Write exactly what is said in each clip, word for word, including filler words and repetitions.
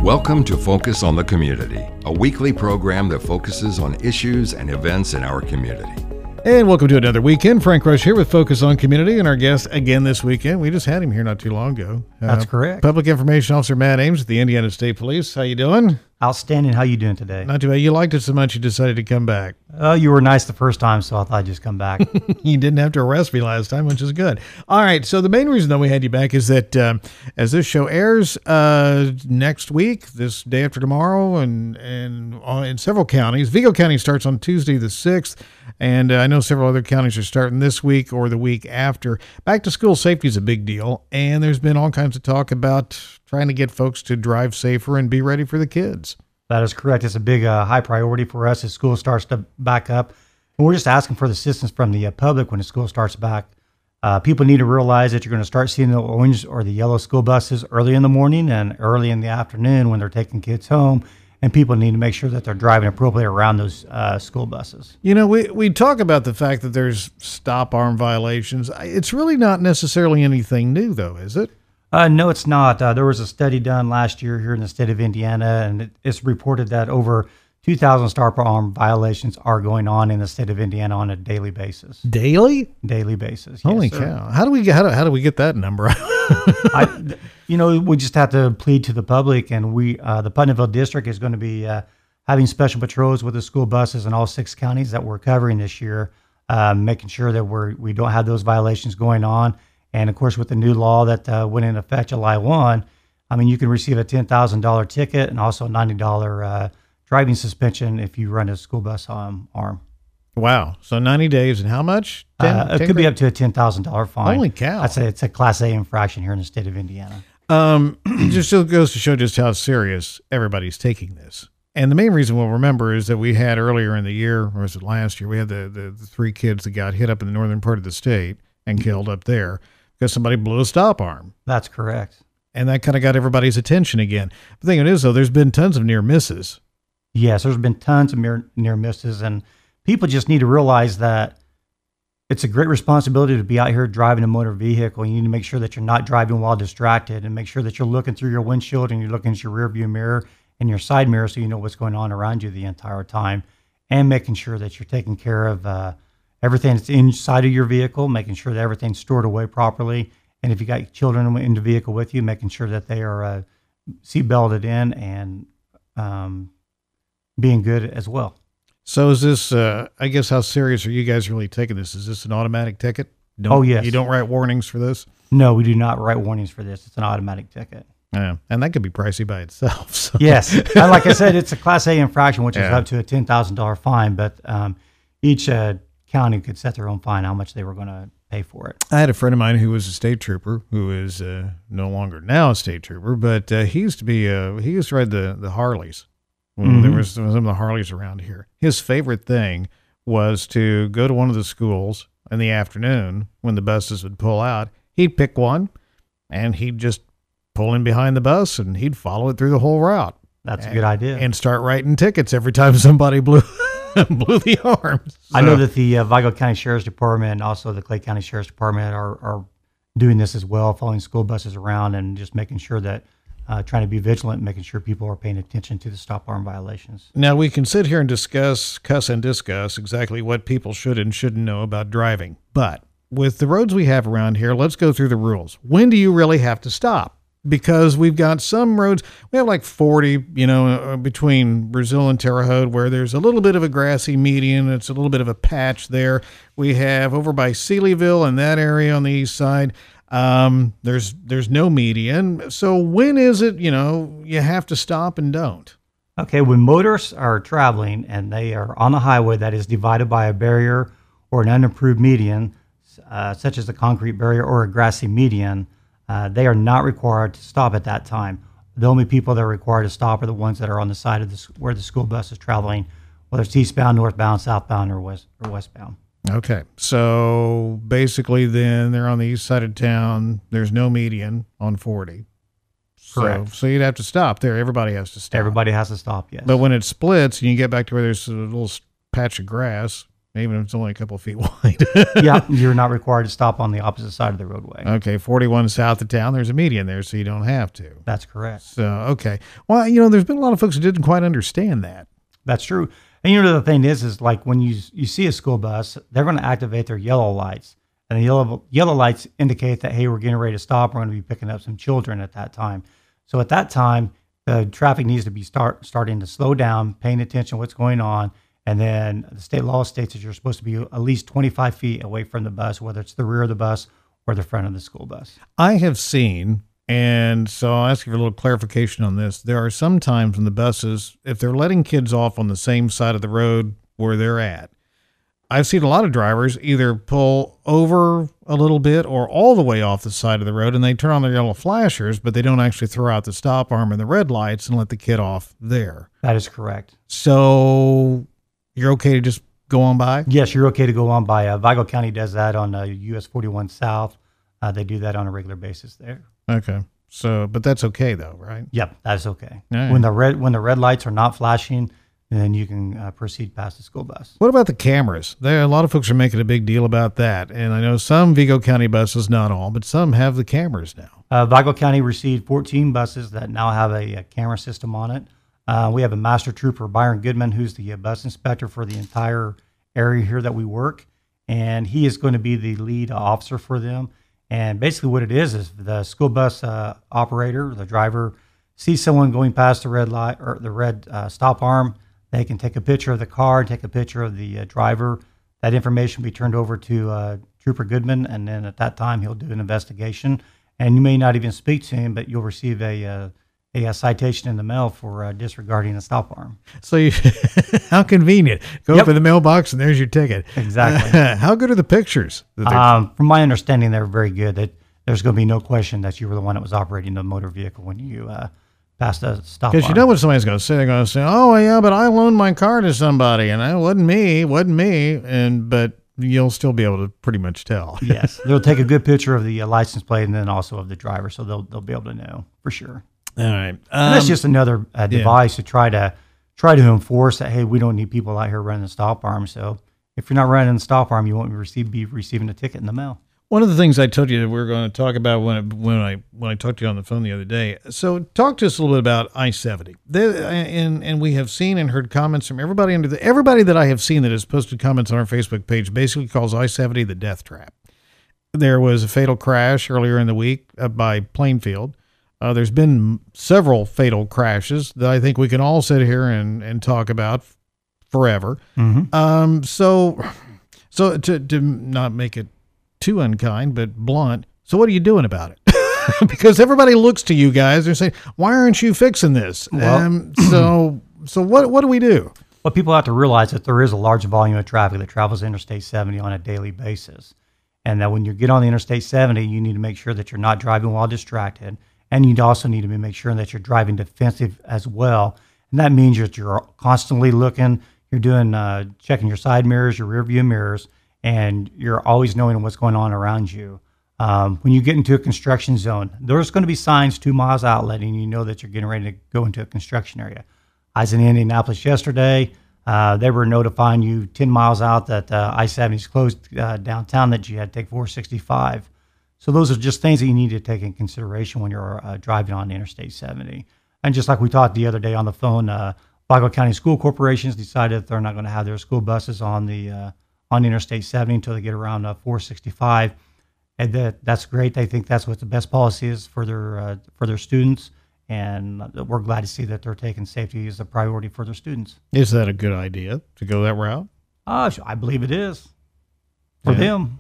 Welcome to Focus on the Community, a weekly program that focuses on issues and events in our community. And welcome to another weekend. Frank Rush here with Focus on Community, and our guest again this weekend. We just had him here not too long ago. That's uh, correct. Public Information Officer Matt Ames at the Indiana State Police. How you doing? Outstanding. How you doing today? Not too bad. You liked it so much you decided to come back. Uh, you were nice the first time, so I thought I'd just come back. You didn't have to arrest me last time, which is good. All right. So the main reason that we had you back is that um, as this show airs uh, next week, this day after tomorrow, and and uh, in several counties, Vigo County starts on Tuesday the sixth, and uh, I know several other counties are starting this week or the week after. Back to school safety is a big deal, and there's been all kinds of talk about trying to get folks to drive safer and be ready for the kids. That is correct. It's a big, uh, high priority for us as school starts to back up. And we're just asking for the assistance from the uh, public when the school starts back. Uh, people need to realize that you're going to start seeing the orange or the yellow school buses early in the morning and early in the afternoon when they're taking kids home. And people need to make sure that they're driving appropriately around those uh, school buses. You know, we, we talk about the fact that there's stop arm violations. It's really not necessarily anything new, though, is it? Uh, no, it's not. Uh, there was a study done last year here in the state of Indiana, and it, it's reported that over two thousand stop arm violations are going on in the state of Indiana on a daily basis. Daily? Daily basis. Holy yes, cow. How do we get, how do, how do we get that number? I, you know, we just have to plead to the public, and we, uh, the Putnamville District is going to be uh, having special patrols with the school buses in all six counties that we're covering this year, uh, making sure that we're, we don't have those violations going on. And of course, with the new law that uh, went into effect July first, I mean, you can receive a ten thousand dollars ticket and also a ninety dollars uh, driving suspension if you run a school bus um, arm. Wow. So ninety days and how much? ten, uh, it ten could be grand? up to a ten thousand dollars fine. Holy cow. I'd say it's a Class A infraction here in the state of Indiana. Um, it just still goes to show just how serious everybody's taking this. And the main reason we'll remember is that we had earlier in the year, or was it last year, we had the, the, the three kids that got hit up in the northern part of the state and killed up there because somebody blew a stop arm. That's correct. And that kind of got everybody's attention again. The thing is, though, there's been tons of near misses. Yes, there's been tons of near, near misses, and people just need to realize that it's a great responsibility to be out here driving a motor vehicle. You need to make sure that you're not driving while distracted, and make sure that you're looking through your windshield and you're looking at your rear view mirror and your side mirror so you know what's going on around you the entire time, and making sure that you're taking care of uh, everything that's inside of your vehicle, making sure that everything's stored away properly. And if you got children in the vehicle with you, making sure that they are uh, seat belted in and um, being good as well. So is this, uh, I guess, how serious are you guys really taking this? Is this an automatic ticket? Don't, oh, yes. You don't write warnings for this? No, we do not write warnings for this. It's an automatic ticket. Yeah, and that could be pricey by itself. So. Yes. And like I said, it's a Class A infraction, which Yeah. is up to a ten thousand dollars fine. But um, each uh, county could set their own fine, how much they were going to pay for it. I had a friend of mine who was a state trooper, who is uh, no longer now a state trooper, but uh, he used to be, uh, he used to ride the, the Harleys. When Mm-hmm. there was some of the Harleys around here. His favorite thing was to go to one of the schools in the afternoon when the buses would pull out. He'd pick one, and he'd just pull in behind the bus, and he'd follow it through the whole route. That's and, a good idea. And start writing tickets every time somebody blew blew the arms. I know So- that the uh, Vigo County Sheriff's Department and also the Clay County Sheriff's Department are, are doing this as well, following school buses around and just making sure that, uh, trying to be vigilant, making sure people are paying attention to the stop arm violations. Now, we can sit here and discuss, cuss and discuss exactly what people should and shouldn't know about driving. But with the roads we have around here, let's go through the rules. When do you really have to stop? Because we've got some roads, we have like forty, you know, uh, between Brazil and Terre Haute, where there's a little bit of a grassy median. It's a little bit of a patch there. We have over by Sealyville and that area on the east side. Um, there's, there's no median. So when is it, you know, you have to stop and don't? Okay, when motorists are traveling and they are on a highway that is divided by a barrier or an unimproved median, uh, such as a concrete barrier or a grassy median, uh, they are not required to stop at that time. The only people that are required to stop are the ones that are on the side of the, where the school bus is traveling, whether it's eastbound, northbound, southbound, or west or westbound. Okay. So basically then they're on the east side of town. There's no median on forty. Correct. So, so you'd have to stop there. Everybody has to stop. Everybody has to stop, yes. But when it splits and you get back to where there's a little patch of grass, even if it's only a couple of feet wide. Yeah, you're not required to stop on the opposite side of the roadway. Okay, forty-one south of town, there's a median there, so you don't have to. That's correct. So, okay. Well, you know, there's been a lot of folks who didn't quite understand that. That's true. And you know, the thing is, is like when you you see a school bus, they're going to activate their yellow lights. And the yellow yellow lights indicate that, hey, we're getting ready to stop. We're going to be picking up some children at that time. So at that time, the traffic needs to be start starting to slow down, paying attention to what's going on. And then the state law states that you're supposed to be at least twenty-five feet away from the bus, whether it's the rear of the bus or the front of the school bus. I have seen, and so I'll ask you for a little clarification on this. There are some times when the buses, if they're letting kids off on the same side of the road where they're at, I've seen a lot of drivers either pull over a little bit or all the way off the side of the road, and they turn on their yellow flashers, but they don't actually throw out the stop arm and the red lights and let the kid off there. That is correct. So you're okay to just go on by? Yes, you're okay to go on by. Uh, Vigo County does that on uh, U S forty-one South. Uh, they do that on a regular basis there. Okay. So, but that's okay though, right? Yep, that's okay. Right. When the red when the red lights are not flashing, then you can uh, proceed past the school bus. What about the cameras? There, a lot of folks are making a big deal about that, and I know some Vigo County buses, not all, but some have the cameras now. Uh, Vigo County received fourteen buses that now have a, a camera system on it. Uh, we have a master trooper, Byron Goodman, who's the uh, bus inspector for the entire area here that we work, and he is going to be the lead officer for them. And basically what it is is the school bus uh, operator, the driver, sees someone going past the red light or the red uh, stop arm. They can take a picture of the car, take a picture of the uh, driver. That information will be turned over to uh, Trooper Goodman, and then at that time he'll do an investigation. And you may not even speak to him, but you'll receive a uh, a, a citation in the mail for uh, disregarding a stop arm. So you, how convenient. Go Yep. up in the mailbox and there's your ticket. Exactly. How good are the pictures? that they're- Um, from my understanding, they're very good. That there's going to be no question that you were the one that was operating the motor vehicle when you uh, passed a stop arm. Because you know what somebody's going to say. They're going to say, oh, yeah, but I loaned my car to somebody, and it wasn't me, it wasn't me. And But you'll still be able to pretty much tell. Yes, they'll take a good picture of the uh, license plate and then also of the driver, so they'll they'll be able to know for sure. All right. And that's Um, just another uh, device to try to try to enforce that. Hey, we don't need people out here running the stop arm. So if you're not running the stop arm, you won't receive be receiving a ticket in the mail. One of the things I told you that we were going to talk about when I, when I when I talked to you on the phone the other day. So talk to us a little bit about I seventy. There, and and we have seen and heard comments from everybody under the everybody that I have seen that has posted comments on our Facebook page basically calls I seventy the death trap. There was a fatal crash earlier in the week uh, by Plainfield. Uh, there's been several fatal crashes that I think we can all sit here and, and talk about f- forever. Mm-hmm. Um, so, so to, to not make it too unkind, but blunt. So what are you doing about it? Because everybody looks to you guys. They're saying, why aren't you fixing this? Well- um, so, so what, what do we do? Well, people have to realize that there is a large volume of traffic that travels Interstate seventy on a daily basis. And that when you get on the Interstate seventy, you need to make sure that you're not driving while distracted. And you also need to make sure that you're driving defensive as well. And that means that you're constantly looking, you're doing, uh, checking your side mirrors, your rear view mirrors, and you're always knowing what's going on around you. Um, when you get into a construction zone, there's going to be signs two miles out letting you know that you're getting ready to go into a construction area. I was in Indianapolis yesterday. Uh, they were notifying you ten miles out that uh, I seventy is closed uh, downtown, that you had to take four sixty-five. So those are just things that you need to take in consideration when you're uh, driving on Interstate seventy. And just like we talked the other day on the phone, uh, Vigo County School Corporations decided that they're not going to have their school buses on the uh, on Interstate seventy until they get around uh, four sixty-five. And that that's great. They think that's what the best policy is for their uh, for their students. And we're glad to see that they're taking safety as a priority for their students. Is that a good idea to go that route? Uh, I believe it is for Yeah. them.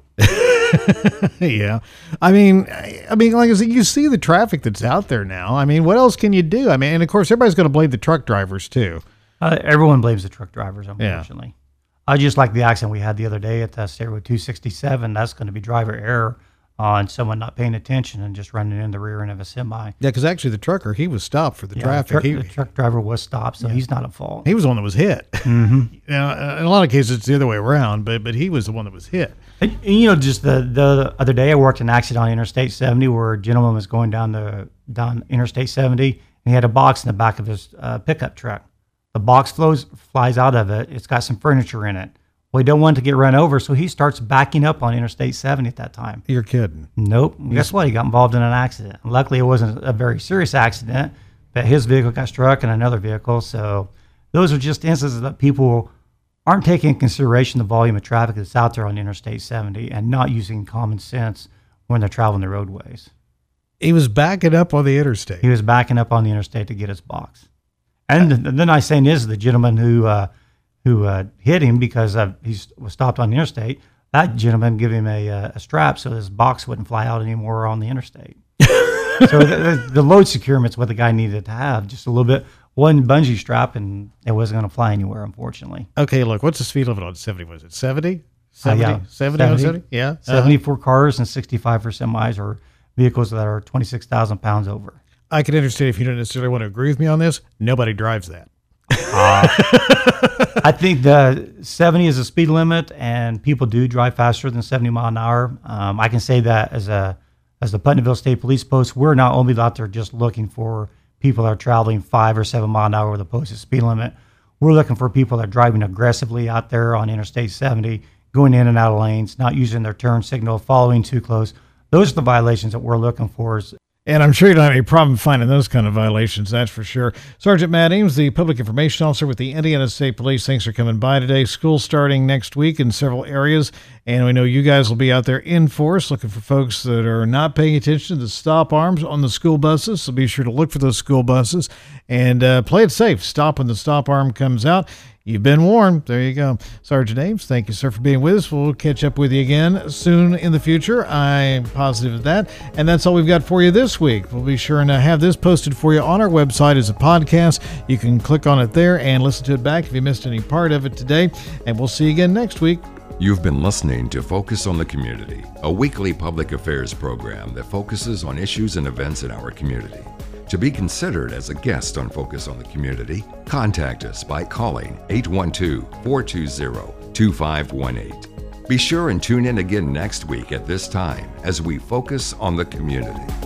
Yeah. I mean, I I mean, like I said, you see the traffic that's out there now. I mean, what else can you do? I mean, and of course, everybody's going to blame the truck drivers too. Uh, everyone blames the truck drivers, unfortunately. I just like the accident we had the other day at uh, State Road two sixty-seven. That's going to be driver error on someone not paying attention and just running in the rear end of a semi. Yeah, because actually the trucker, he was stopped for the Yeah, traffic. The truck, he, the truck driver was stopped, so he's not at fault. he was the one that was hit. Mm-hmm. Now, uh, in a lot of cases, it's the other way around, but but he was the one that was hit. And, and, you know, just the, the other day I worked an accident on Interstate seventy where a gentleman was going down the down Interstate seventy and he had a box in the back of his uh, pickup truck. The box flows flies out of it. It's got some furniture in it. Well, he don't want to get run over, so he starts backing up on Interstate seventy at that time. You're kidding. Nope. Guess what? He got involved in an accident. Luckily, it wasn't a very serious accident, but his vehicle got struck in another vehicle. So those are just instances that people aren't taking into consideration the volume of traffic that's out there on Interstate seventy and not using common sense when they're traveling the roadways. He was backing up on the interstate. He was backing up on the interstate to get his box. And the, the nice thing is the gentleman who uh, who uh, hit him because uh, he was stopped on the interstate, that gentleman gave him a, uh, a strap so his box wouldn't fly out anymore on the interstate. So the, the, the load securement's what the guy needed to have, just a little bit, one bungee strap, and it wasn't going to fly anywhere, unfortunately. Okay, look, what's the speed limit on seventy? Was it seventy? seventy? Uh, yeah. seventy on seventy? Yeah. Uh-huh. seventy for cars and sixty-five for semis or vehicles that are twenty-six thousand pounds over. I can understand if you don't necessarily want to agree with me on this. Nobody drives that. Uh, I think the seventy is a speed limit, and people do drive faster than seventy mile an hour. Um, I can say that as a as the Putnamville State Police Post, we're not only out there just looking for people that are traveling five or seven mile an hour with the posted speed limit. We're looking for people that are driving aggressively out there on Interstate seventy, going in and out of lanes, not using their turn signal, following too close. Those are the violations that we're looking for. And I'm sure you don't have any problem finding those kind of violations, that's for sure. Sergeant Matt Eames, the Public Information Officer with the Indiana State Police, thanks for coming by today. School's starting next week in several areas, and we know you guys will be out there in force looking for folks that are not paying attention to the stop arms on the school buses, so be sure to look for those school buses and uh, play it safe. Stop when the stop arm comes out. You've been warned. There you go. Sergeant Ames, thank you, sir, for being with us. We'll catch up with you again soon in the future. I'm positive of that. And that's all we've got for you this week. We'll be sure and have this posted for you on our website as a podcast. You can click on it there and listen to it back if you missed any part of it today. And we'll see you again next week. You've been listening to Focus on the Community, a weekly public affairs program that focuses on issues and events in our community. To be considered as a guest on Focus on the Community, contact us by calling eight one two, four two zero, two five one eight. Be sure and tune in again next week at this time as we focus on the community.